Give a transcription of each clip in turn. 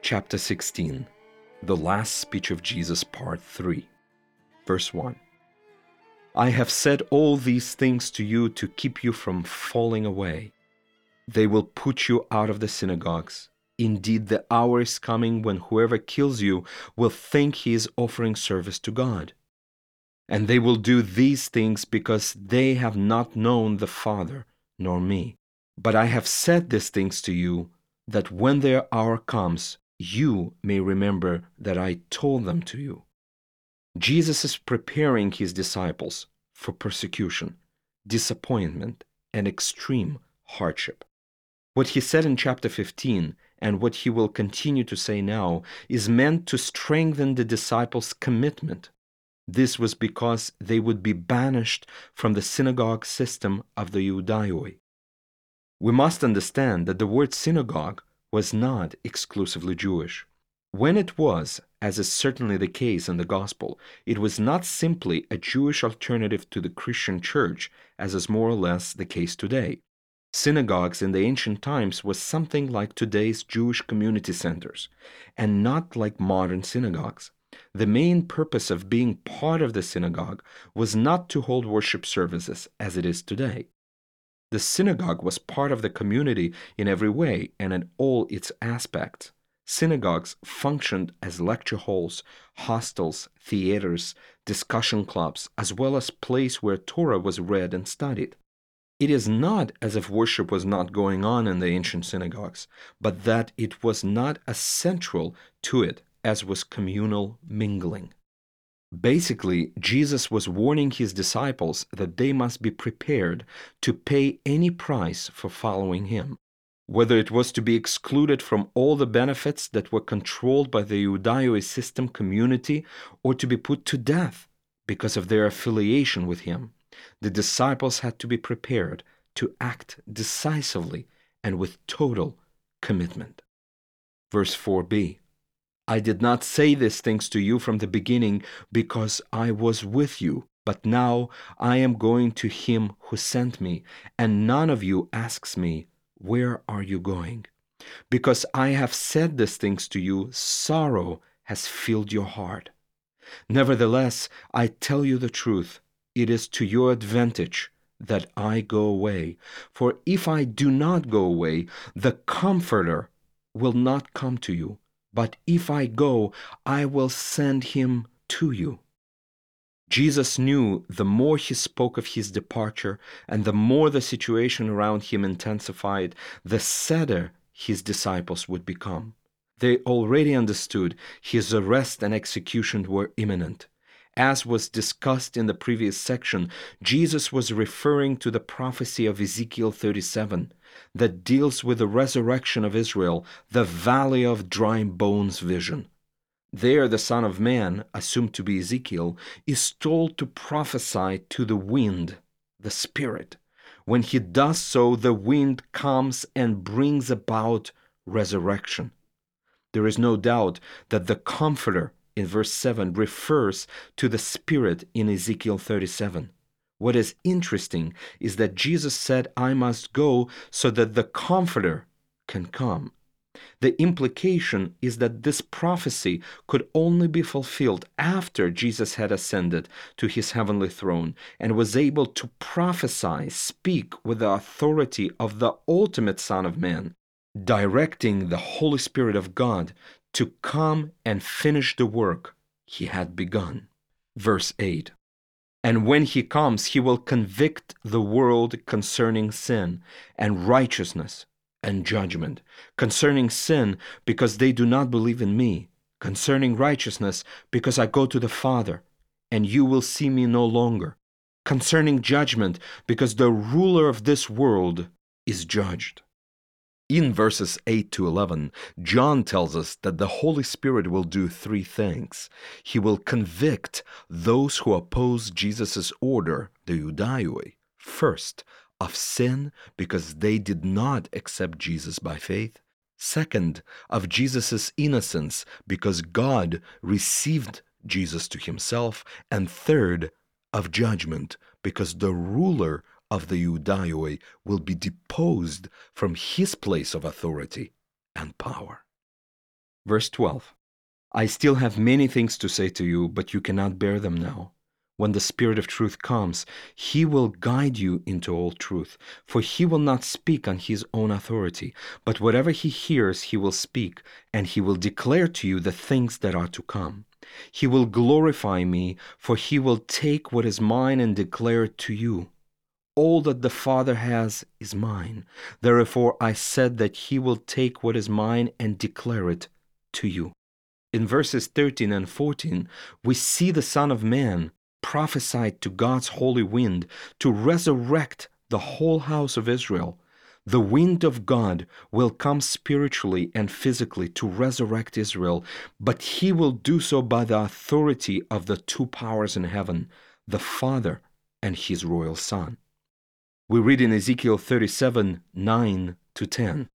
Chapter 16, The Last Speech of Jesus, Part 3, Verse 1. I have said all these things to you to keep you from falling away. They will put you out of the synagogues. Indeed, the hour is coming when whoever kills you will think he is offering service to God. And they will do these things because they have not known the Father nor me. But I have said these things to you, that when their hour comes, you may remember that I told them to you. Jesus is preparing his disciples for persecution, disappointment, and extreme hardship. What he said in chapter 15 and what he will continue to say now is meant to strengthen the disciples' commitment. This was because they would be banished from the synagogue system of the Iudaioi. We must understand that the word synagogue was not exclusively Jewish. When it was, as is certainly the case in the Gospel, it was not simply a Jewish alternative to the Christian church, as is more or less the case today. Synagogues in the ancient times was something like today's Jewish community centers, and not like modern synagogues. The main purpose of being part of the synagogue was not to hold worship services as it is today. The synagogue was part of the community in every way and in all its aspects. Synagogues functioned as lecture halls, hostels, theaters, discussion clubs, as well as places where Torah was read and studied. It is not as if worship was not going on in the ancient synagogues, but that it was not as central to it as was communal mingling. Basically, Jesus was warning his disciples that they must be prepared to pay any price for following him, whether it was to be excluded from all the benefits that were controlled by the Iudaioi system community or to be put to death because of their affiliation with him. The disciples had to be prepared to act decisively and with total commitment. Verse 4b. I did not say these things to you from the beginning because I was with you, but now I am going to him who sent me, and none of you asks me, where are you going? Because I have said these things to you, sorrow has filled your heart. Nevertheless, I tell you the truth. It is to your advantage that I go away. For if I do not go away, the Comforter will not come to you. But if I go, I will send him to you. Jesus knew the more he spoke of his departure and the more the situation around him intensified, the sadder his disciples would become. They already understood his arrest and execution were imminent. As was discussed in the previous section, Jesus was referring to the prophecy of Ezekiel 37 that deals with the resurrection of Israel, the valley of dry bones vision. There the Son of Man, assumed to be Ezekiel, is told to prophesy to the wind, the Spirit. When he does so, the wind comes and brings about resurrection. There is no doubt that the Comforter in verse 7 refers to the Spirit in Ezekiel 37. What is interesting is that Jesus said, I must go so that the Comforter can come. The implication is that this prophecy could only be fulfilled after Jesus had ascended to his heavenly throne and was able to prophesy, speak with the authority of the ultimate Son of Man, directing the Holy Spirit of God to come and finish the work he had begun. Verse 8. And when he comes, he will convict the world concerning sin and righteousness and judgment. Concerning sin, because they do not believe in me. Concerning righteousness, because I go to the Father, and you will see me no longer. Concerning judgment, because the ruler of this world is judged. In verses 8 to 11, John tells us that the Holy Spirit will do three things. He will convict those who oppose Jesus' order, the Iudaioi, first, of sin because they did not accept Jesus by faith. Second, of Jesus' innocence because God received Jesus to himself. And third, of judgment because the ruler of the Iudaioi will be deposed from his place of authority and power. Verse 12. I still have many things to say to you, but you cannot bear them now. When the Spirit of truth comes, He will guide you into all truth, for He will not speak on His own authority, but whatever He hears He will speak, and He will declare to you the things that are to come. He will glorify me, for He will take what is mine and declare it to you. All that the Father has is mine. Therefore I said that He will take what is mine and declare it to you. In verses 13 and 14, we see the Son of Man prophesied to God's holy wind to resurrect the whole house of Israel. The wind of God will come spiritually and physically to resurrect Israel, but He will do so by the authority of the two powers in heaven, the Father and His royal Son. We read in Ezekiel 37, 9 to 10.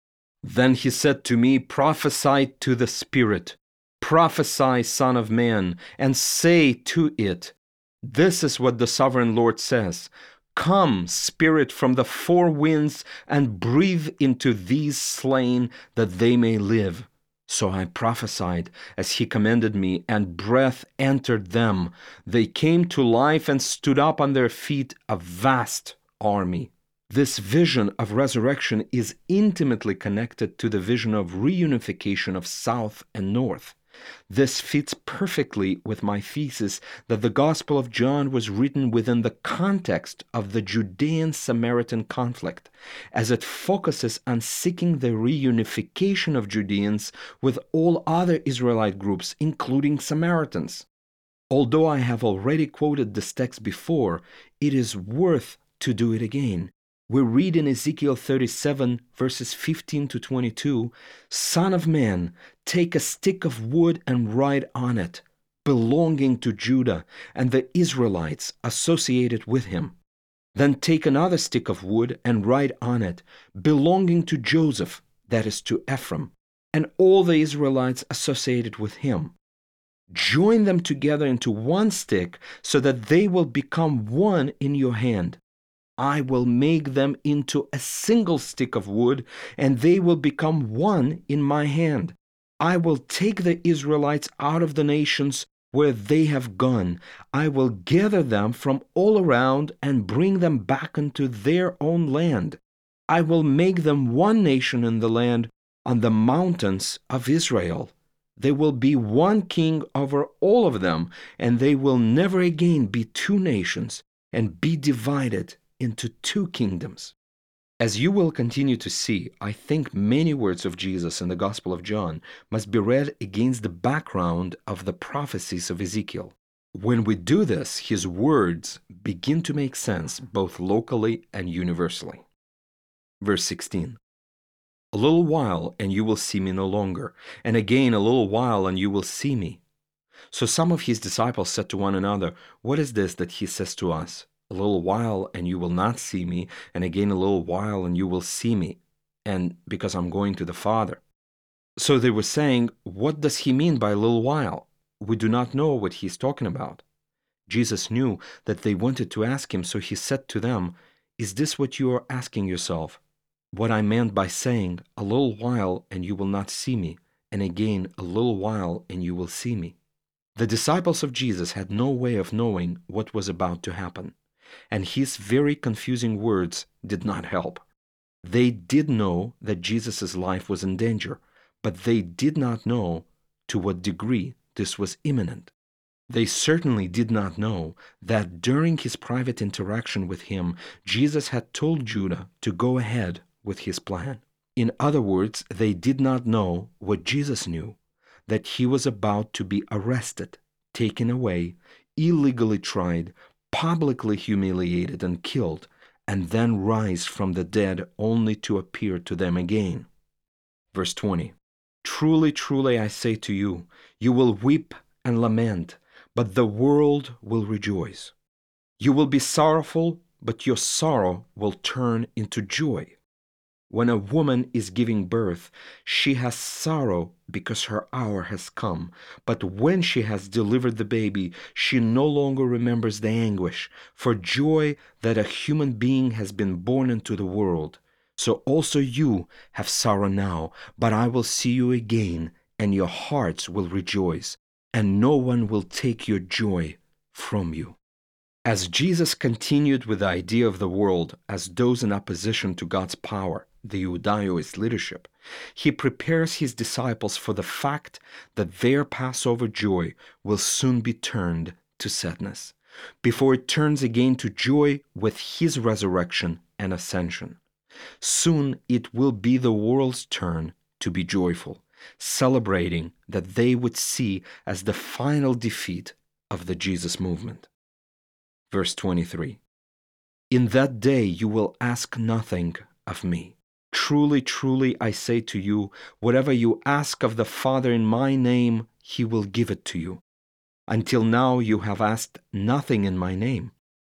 Then He said to me, prophesy to the Spirit. Prophesy, Son of Man, and say to it, this is what the Sovereign Lord says. Come, Spirit from the four winds, and breathe into these slain, that they may live. So I prophesied as He commanded me, and breath entered them. They came to life and stood up on their feet, a vast army. This vision of resurrection is intimately connected to the vision of reunification of South and North. This fits perfectly with my thesis that the Gospel of John was written within the context of the Judean-Samaritan conflict, as it focuses on seeking the reunification of Judeans with all other Israelite groups, including Samaritans. Although I have already quoted this text before, it is worth to do it again. We read in Ezekiel 37, verses 15 to 22, Son of man, take a stick of wood and write on it, belonging to Judah and the Israelites associated with him. Then take another stick of wood and write on it, belonging to Joseph, that is to Ephraim, and all the Israelites associated with him. Join them together into one stick so that they will become one in your hand. I will make them into a single stick of wood, and they will become one in my hand. I will take the Israelites out of the nations where they have gone. I will gather them from all around and bring them back into their own land. I will make them one nation in the land on the mountains of Israel. There will be one king over all of them, and they will never again be two nations and be divided into two kingdoms. As you will continue to see, I think many words of Jesus in the Gospel of John must be read against the background of the prophecies of Ezekiel. When we do this, his words begin to make sense both locally and universally. Verse 16. A little while, and you will see me no longer, and again a little while, and you will see me. So some of his disciples said to one another, what is this that he says to us? A little while, and you will not see me, and again a little while, and you will see me, and because I'm going to the Father. So they were saying, what does he mean by a little while? We do not know what he's talking about. Jesus knew that they wanted to ask him, so he said to them, is this what you are asking yourself? What I meant by saying, a little while, and you will not see me, and again a little while, and you will see me. The disciples of Jesus had no way of knowing what was about to happen, and his very confusing words did not help. They did know that Jesus' life was in danger, but they did not know to what degree this was imminent. They certainly did not know that during his private interaction with him, Jesus had told Judah to go ahead with his plan. In other words, they did not know what Jesus knew, that he was about to be arrested, taken away, illegally tried, publicly humiliated and killed, and then rise from the dead only to appear to them again. Verse 20. Truly, truly, I say to you, you will weep and lament, but the world will rejoice. You will be sorrowful, but your sorrow will turn into joy. When a woman is giving birth, she has sorrow because her hour has come. But when she has delivered the baby, she no longer remembers the anguish for joy that a human being has been born into the world. So also you have sorrow now, but I will see you again, and your hearts will rejoice, and no one will take your joy from you. As Jesus continued with the idea of the world as those in opposition to God's power, the Judaoist leadership, he prepares his disciples for the fact that their Passover joy will soon be turned to sadness, before it turns again to joy with his resurrection and ascension. Soon it will be the world's turn to be joyful, celebrating that they would see as the final defeat of the Jesus movement. Verse 23, in that day you will ask nothing of me. Truly, truly, I say to you, whatever you ask of the Father in my name, he will give it to you. Until now you have asked nothing in my name.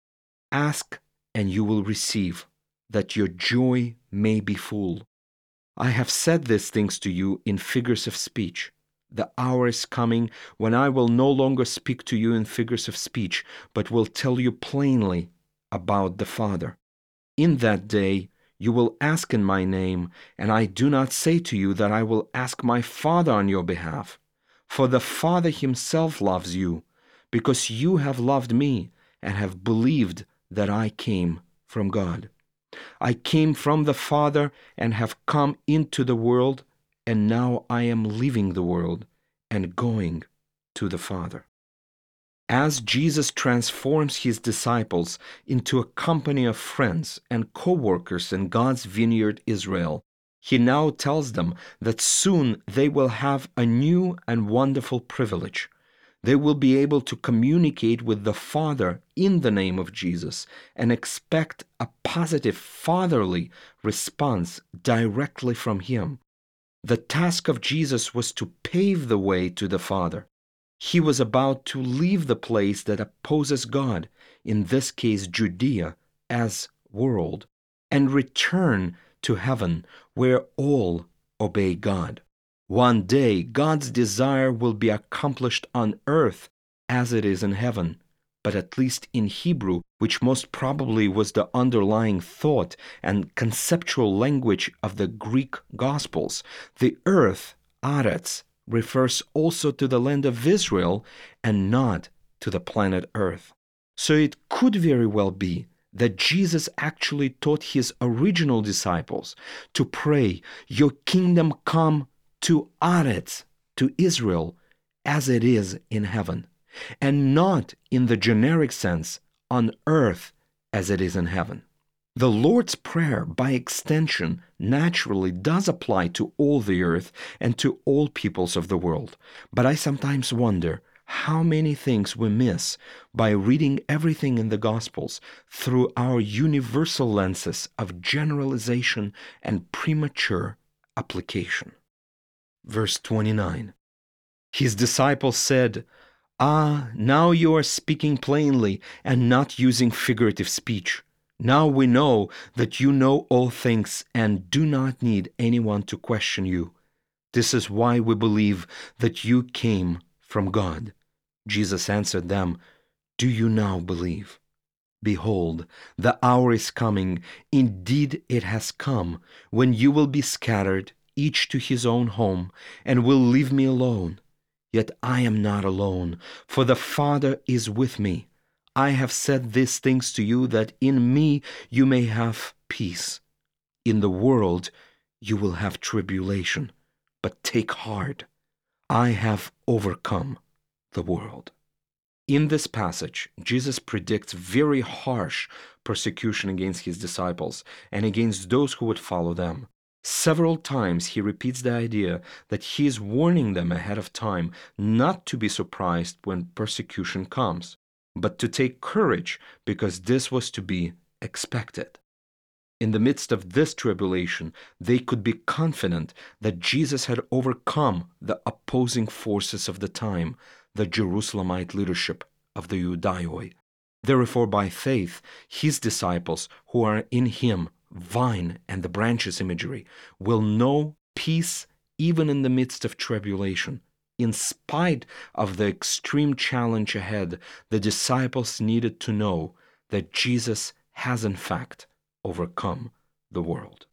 Ask, and you will receive, that your joy may be full. I have said these things to you in figures of speech. The hour is coming when I will no longer speak to you in figures of speech, but will tell you plainly about the Father. In that day you will ask in my name, and I do not say to you that I will ask my Father on your behalf. For the Father himself loves you, because you have loved me and have believed that I came from God. I came from the Father and have come into the world, and now I am leaving the world and going to the Father. As Jesus transforms his disciples into a company of friends and co-workers in God's vineyard Israel, he now tells them that soon they will have a new and wonderful privilege. They will be able to communicate with the Father in the name of Jesus and expect a positive fatherly response directly from him. The task of Jesus was to pave the way to the Father. He was about to leave the place that opposes God, in this case Judea, as world, and return to heaven where all obey God. One day, God's desire will be accomplished on earth as it is in heaven. But at least in Hebrew, which most probably was the underlying thought and conceptual language of the Greek Gospels, the earth, Aretz, refers also to the land of Israel and not to the planet Earth. So it could very well be that Jesus actually taught his original disciples to pray, "Your kingdom come to Aretz," to Israel, as it is in heaven, and not in the generic sense, on earth as it is in heaven. The Lord's Prayer, by extension, naturally does apply to all the earth and to all peoples of the world. But I sometimes wonder how many things we miss by reading everything in the Gospels through our universal lenses of generalization and premature application. Verse 29. His disciples said, now you are speaking plainly and not using figurative speech. Now we know that you know all things and do not need anyone to question you. This is why we believe that you came from God. Jesus answered them, Do you now believe? Behold, the hour is coming, indeed it has come, when you will be scattered, each to his own home, and will leave me alone. Yet I am not alone, for the Father is with me. I have said these things to you that in me you may have peace. In the world you will have tribulation, but take heart. I have overcome the world. In this passage, Jesus predicts very harsh persecution against his disciples and against those who would follow them. Several times he repeats the idea that he is warning them ahead of time not to be surprised when persecution comes, but to take courage because this was to be expected. In the midst of this tribulation, they could be confident that Jesus had overcome the opposing forces of the time, the Jerusalemite leadership of the Judaoi. Therefore, by faith, his disciples who are in him, vine and the branches imagery, will know peace even in the midst of tribulation. In spite of the extreme challenge ahead, the disciples needed to know that Jesus has in fact overcome the world.